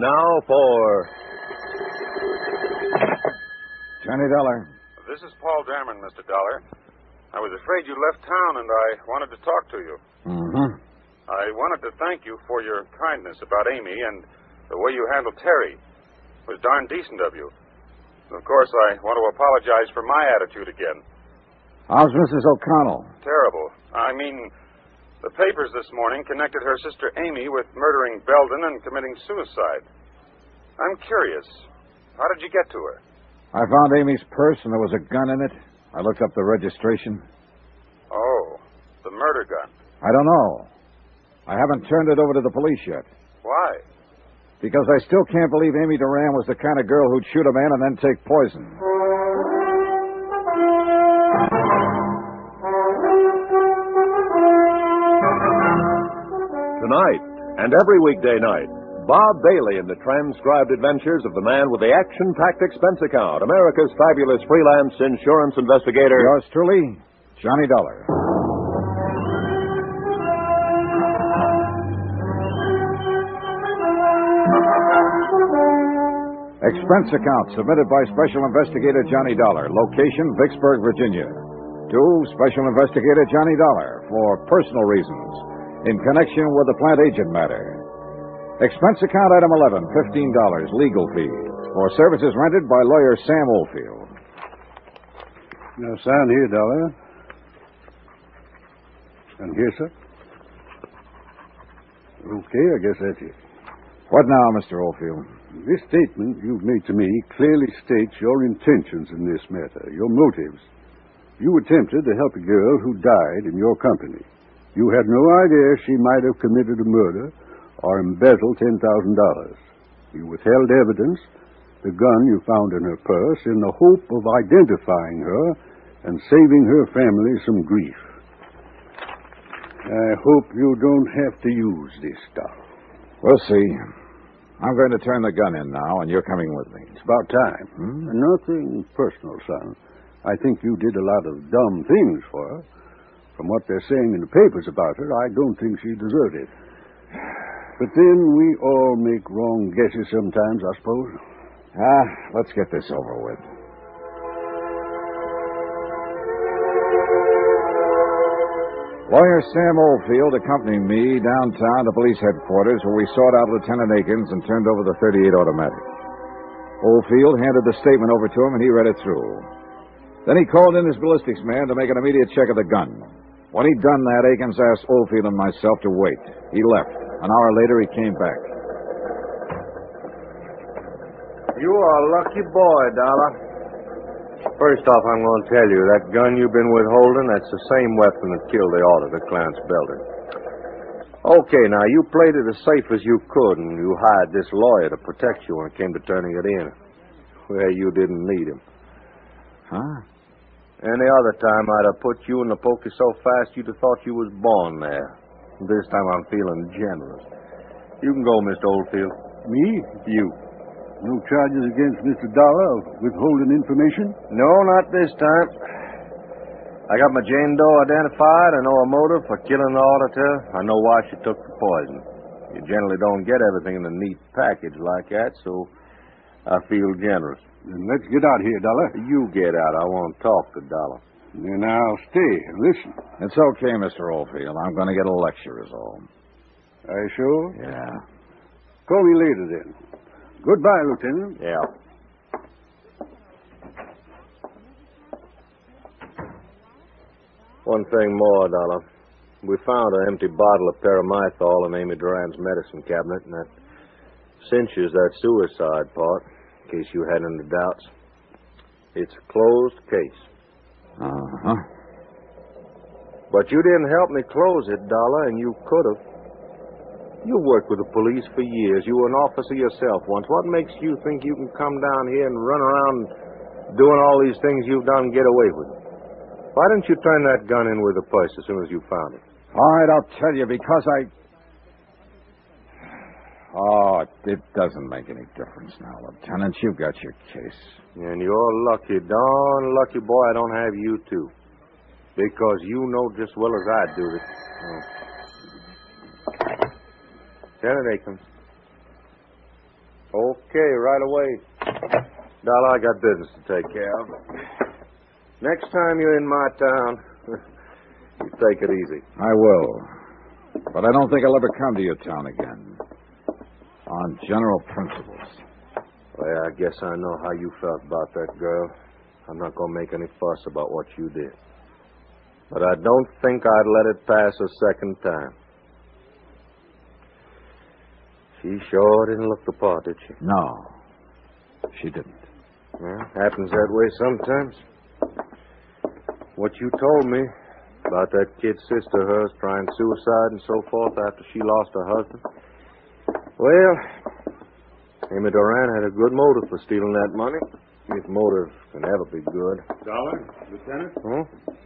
now for... Johnny Dollar. This is Paul Darman, Mr. Dollar. I was afraid you left town, and I wanted to talk to you. Mm-hmm. I wanted to thank you for your kindness about Amy and the way you handled Terry. It was darn decent of you. And of course, I want to apologize for my attitude again. How's Mrs. O'Connell? Terrible. I mean, the papers this morning connected her sister Amy with murdering Belden and committing suicide. I'm curious. How did you get to her? I found Amy's purse and there was a gun in it. I looked up the registration. Oh, the murder gun. I don't know. I haven't turned it over to the police yet. Why? Because I still can't believe Amy Duran was the kind of girl who'd shoot a man and then take poison. Tonight, and every weekday night, Bob Bailey in the transcribed adventures of the man with the action-packed expense account, America's fabulous freelance insurance investigator. Yours truly, Johnny Dollar. Expense account submitted by Special Investigator Johnny Dollar. Location, Vicksburg, Virginia. To Special Investigator Johnny Dollar for personal reasons in connection with the plant agent matter. Expense account item 11, $15, legal fee, for services rendered by lawyer Sam Oldfield. Now, sign here, Dollar. And here, sir. Okay, I guess that's it. What now, Mr. Oldfield? This statement you've made to me clearly states your intentions in this matter, your motives. You attempted to help a girl who died in your company. You had no idea she might have committed a murder or embezzled $10,000. You withheld evidence, the gun you found in her purse, in the hope of identifying her and saving her family some grief. I hope you don't have to use this stuff. We'll see. I'm going to turn the gun in now, and you're coming with me. It's about time. Nothing personal, son. I think you did a lot of dumb things for her. From what they're saying in the papers about her, I don't think she deserved it. But then we all make wrong guesses sometimes, I suppose. Let's get this over with. Lawyer Sam Oldfield accompanied me downtown to police headquarters where we sought out Lieutenant Akins and turned over the .38 automatic. Oldfield handed the statement over to him and he read it through. Then he called in his ballistics man to make an immediate check of the gun. When he'd done that, Akins asked Oldfield and myself to wait. He left. An hour later, he came back. You are a lucky boy, Dollar. First off, I'm going to tell you, that gun you've been withholding, that's the same weapon that killed the auditor, Clarence Belden. Okay, now, you played it as safe as you could, and you hired this lawyer to protect you when it came to turning it in. Well, you didn't need him. Huh? Any other time, I'd have put you in the pokey so fast you'd have thought you was born there. This time I'm feeling generous. You can go, Mr. Oldfield. Me? You. No charges against Mr. Dollar of withholding information? No, not this time. I got my Jane Doe identified. I know her motive for killing the auditor. I know why she took the poison. You generally don't get everything in a neat package like that, so I feel generous. Then let's get out of here, Dollar. You get out. I want to talk to Dollar. Then I'll stay and listen. It's okay, Mr. Oldfield. I'm going to get a lecture is all. Are you sure? Yeah. Call me later, then. Goodbye, Lieutenant. Yeah. One thing more, Dollar. We found an empty bottle of paramythol in Amy Duran's medicine cabinet, and that cinches that suicide part, in case you had any doubts. It's a closed case. Uh-huh. But you didn't help me close it, Dollar, and you could have. You worked with the police for years. You were an officer yourself once. What makes you think you can come down here and run around doing all these things you've done and get away with it? Why didn't you turn that gun in with the purse as soon as you found it? All right, I'll tell you, because I... Oh, it doesn't make any difference now, Lieutenant. You've got your case. And you're lucky, darn lucky boy I don't have you, too. Because you know just well as I do that... Oh. Lieutenant Akins. Okay, right away. Dollar, I got business to take care of. Next time you're in my town, you take it easy. I will. But I don't think I'll ever come to your town again. On general principles. Well, I guess I know how you felt about that girl. I'm not going to make any fuss about what you did. But I don't think I'd let it pass a second time. She sure didn't look the part, did she? No, she didn't. Well, happens that way sometimes. What you told me about that kid sister of hers trying suicide and so forth after she lost her husband. Well, Amy Duran had a good motive for stealing that money. His motive can never be good. Dollar, Lieutenant? Huh?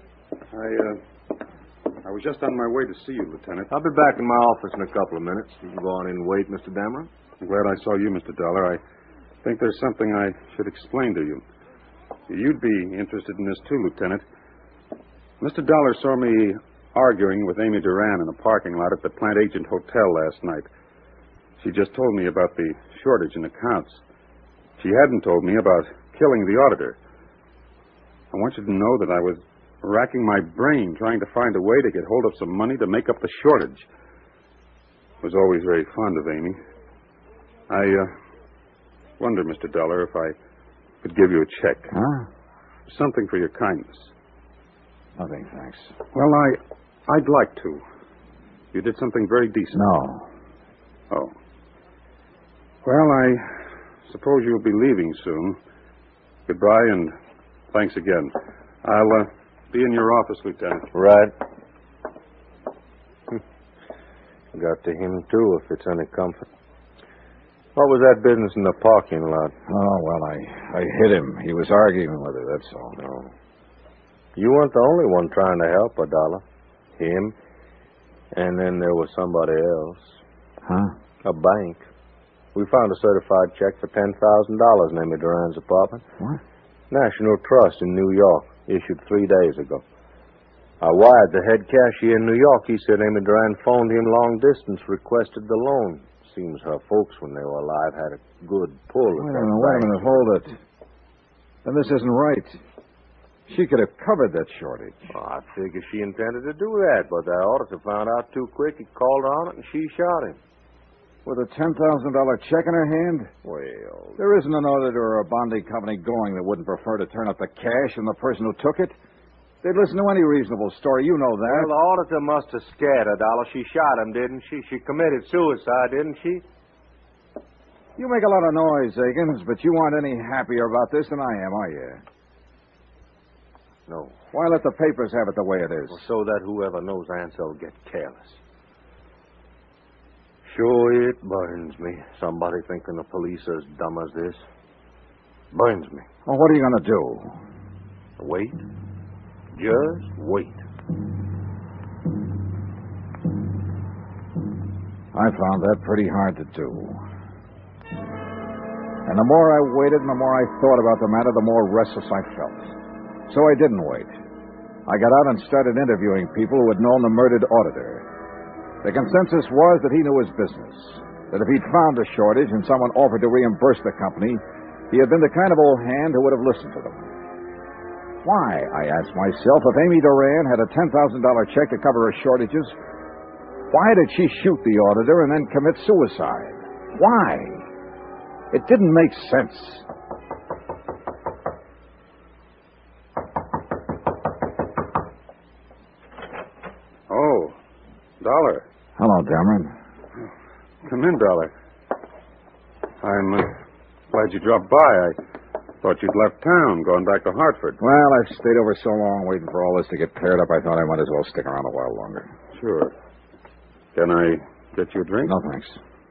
I was just on my way to see you, Lieutenant. I'll be back in my office in a couple of minutes. You can go on in and wait, Mr. Dameron. I'm glad I saw you, Mr. Dollar. I think there's something I should explain to you. You'd be interested in this, too, Lieutenant. Mr. Dollar saw me arguing with Amy Duran in a parking lot at the Plant Agent Hotel last night. She just told me about the shortage in accounts. She hadn't told me about killing the auditor. I want you to know that I was racking my brain trying to find a way to get hold of some money to make up the shortage. I was always very fond of Amy. I wonder, Mr. Dollar, if I could give you a check. Huh? Something for your kindness. Nothing, thanks. Well, I'd like to. You did something very decent. No. Oh. Well, I suppose you'll be leaving soon. Goodbye, and thanks again. I'll be in your office, Lieutenant. Right. Got to him, too, if it's any comfort. What was that business in the parking lot? Oh, well, I hit him. He was arguing with her, that's all. No. You weren't the only one trying to help her, Dollar. Him. And then there was somebody else. Huh? A bank. We found a certified check for $10,000 in Amy Duran's apartment. What? National Trust in New York, issued 3 days ago. I wired the head cashier in New York. He said Amy Duran phoned him long distance, requested the loan. Seems her folks, when they were alive, had a good pull at that bank. Wait a minute, hold it. Then this isn't right. She could have covered that shortage. Well, I figure she intended to do that, but that auditor found out too quick. He called her on it, and she shot him. With a $10,000 check in her hand? Well, There isn't an auditor or a bonding company going that wouldn't prefer to turn up the cash and the person who took it. They'd listen to any reasonable story. You know that. well, the auditor must have scared her, Dollar. She shot him, didn't she? She committed suicide, didn't she? You make a lot of noise, Akins, but you aren't any happier about this than I am, are you? No. Why let the papers have it the way it is? Well, so that whoever knows Ansel will get careless. Sure, it burns me. Somebody thinking the police are as dumb as this. Burns me. Well, what are you going to do? Wait. Just wait. I found that pretty hard to do. And the more I waited and the more I thought about the matter, the more restless I felt. So I didn't wait. I got out and started interviewing people who had known the murdered auditor. The consensus was that he knew his business, that if he'd found a shortage and someone offered to reimburse the company, he had been the kind of old hand who would have listened to them. Why, I asked myself, if Amy Duran had a $10,000 check to cover her shortages, why did she shoot the auditor and then commit suicide? Why? It didn't make sense. Oh, Dollar. Hello, Dameron. Come in, Dollar. I'm glad you dropped by. I thought you'd left town, going back to Hartford. Well, I've stayed over so long waiting for all this to get paired up, I thought I might as well stick around a while longer. Sure. Can I get you a drink? No, thanks.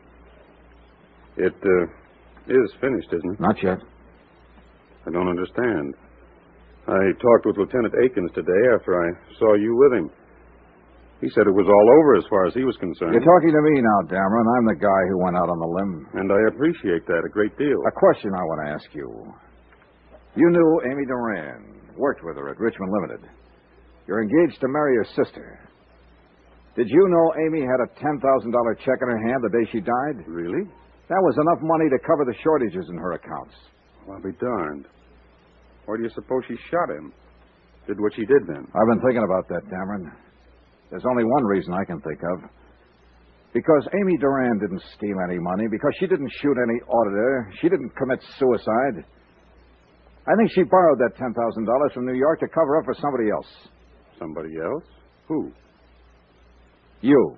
It is finished, isn't it? Not yet. I don't understand. I talked with Lieutenant Akins today after I saw you with him. He said it was all over as far as he was concerned. You're talking to me now, Dameron. I'm the guy who went out on the limb. And I appreciate that a great deal. A question I want to ask you. You knew Amy Duran, worked with her at Richmond Limited. You're engaged to marry her sister. Did you know Amy had a $10,000 check in her hand the day she died? Really? That was enough money to cover the shortages in her accounts. Well, I'll be darned. Why do you suppose she shot him? Did what she did then? I've been thinking about that, Dameron. There's only one reason I can think of. Because Amy Duran didn't steal any money, because she didn't shoot any auditor, she didn't commit suicide. I think she borrowed that $10,000 from New York to cover up for somebody else. Somebody else? Who? You.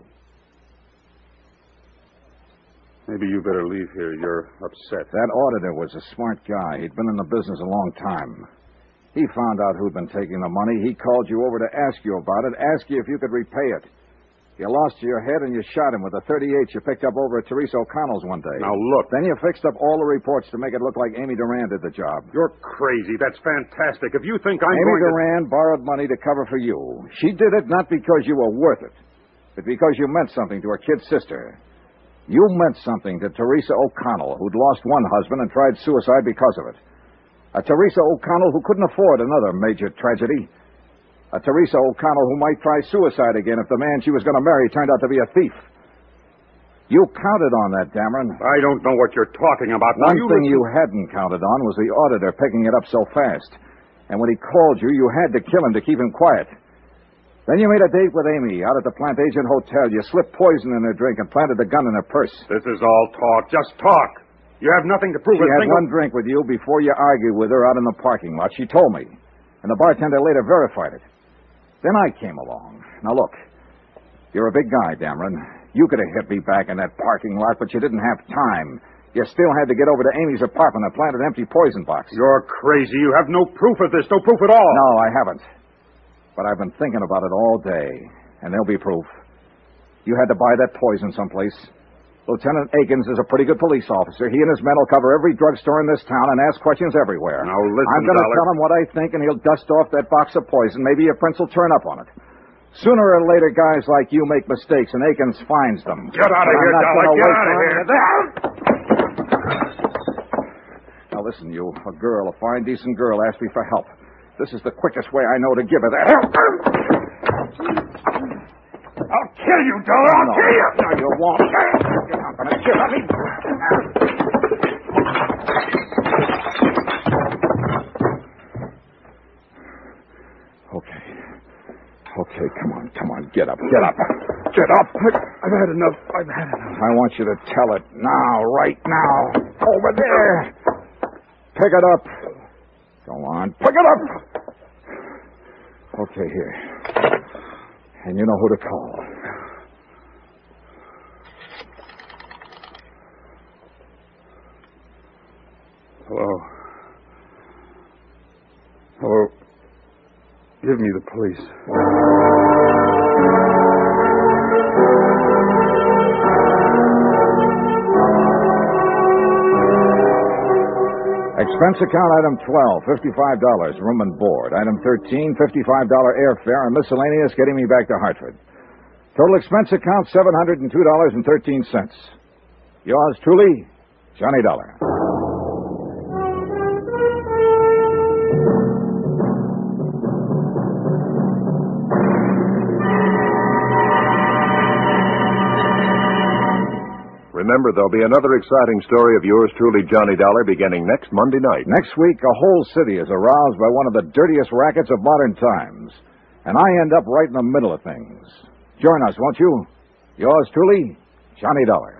Maybe you better leave here. You're upset. That auditor was a smart guy. He'd been in the business a long time. He found out who'd been taking the money. He called you over to ask you about it, ask you if you could repay it. You lost your head and you shot him with a .38 you picked up over at Teresa O'Connell's one day. Now, look. Then you fixed up all the reports to make it look like Amy Duran did the job. You're crazy. That's fantastic. If you think I'm Amy going Duran borrowed money to cover for you. She did it not because you were worth it, but because you meant something to her kid sister. You meant something to Teresa O'Connell, who'd lost one husband and tried suicide because of it. A Teresa O'Connell who couldn't afford another major tragedy. A Teresa O'Connell who might try suicide again if the man she was going to marry turned out to be a thief. You counted on that, Dameron. I don't know what you're talking about. One thing you hadn't counted on was the auditor picking it up so fast. And when he called you, you had to kill him to keep him quiet. Then you made a date with Amy out at the Plantation Hotel. You slipped poison in her drink and planted the gun in her purse. This is all talk. Just talk. You have nothing to prove. She had one drink with you before you argued with her out in the parking lot. She told me. And the bartender later verified it. Then I came along. Now, look. You're a big guy, Dameron. You could have hit me back in that parking lot, but you didn't have time. You still had to get over to Amy's apartment and plant an empty poison box. You're crazy. You have no proof of this. No proof at all. No, I haven't. But I've been thinking about it all day, and there'll be proof. You had to buy that poison someplace. Lieutenant Akins is a pretty good police officer. He and his men will cover every drugstore in this town and ask questions everywhere. Now, listen, I'm going to Dollar. tell him what I think, and he'll dust off that box of poison. Maybe your prince will turn up on it. Sooner or later, guys like you make mistakes, and Akins finds them. Get out of here, Dollar. Get out of here. Now, listen, you. A girl, a fine, decent girl, asked me for help. This is the quickest way I know to give her that help. I'll kill you, Dollar. I'll kill you. No, you won't. You're not going to kill me. Okay, come on. Get up. Get up. I've had enough. I want you to tell it now, right now. Over there. Pick it up. Go on. Pick it up. Okay, here. And you know who to call. Hello. Give me the police. Expense account item 12, $55, room and board. Item 13, $55 airfare and miscellaneous getting me back to Hartford. Total expense account, $702.13. Yours truly, Johnny Dollar. Remember, there'll be another exciting story of yours truly, Johnny Dollar, beginning next Monday night. Next week, a whole city is aroused by one of the dirtiest rackets of modern times. And I end up right in the middle of things. Join us, won't you? Yours truly, Johnny Dollar.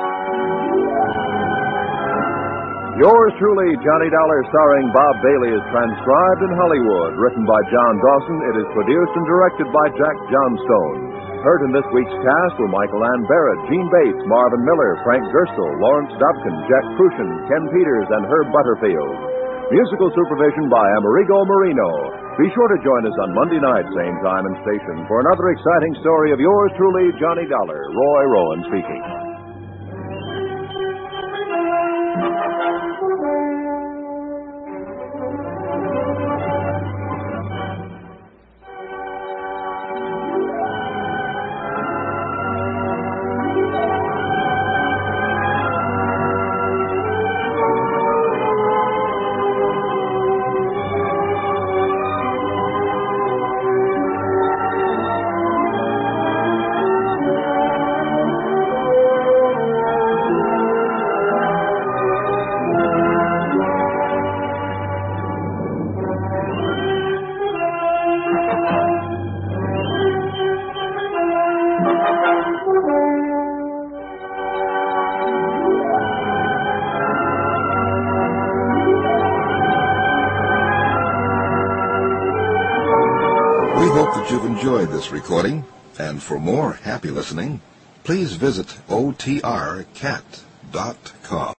Yours truly, Johnny Dollar, starring Bob Bailey, is transcribed in Hollywood. Written by John Dawson, it is produced and directed by Jack Johnstone. Heard in this week's cast were Michael Ann Barrett, Gene Bates, Marvin Miller, Frank Gerstle, Lawrence Dobkin, Jack Crucian, Ken Peters, and Herb Butterfield. Musical supervision by Amerigo Marino. Be sure to join us on Monday night, same time and station, for another exciting story of yours truly, Johnny Dollar. Roy Rowan speaking. hope that you've enjoyed this recording, and for more happy listening, please visit otrcat.com.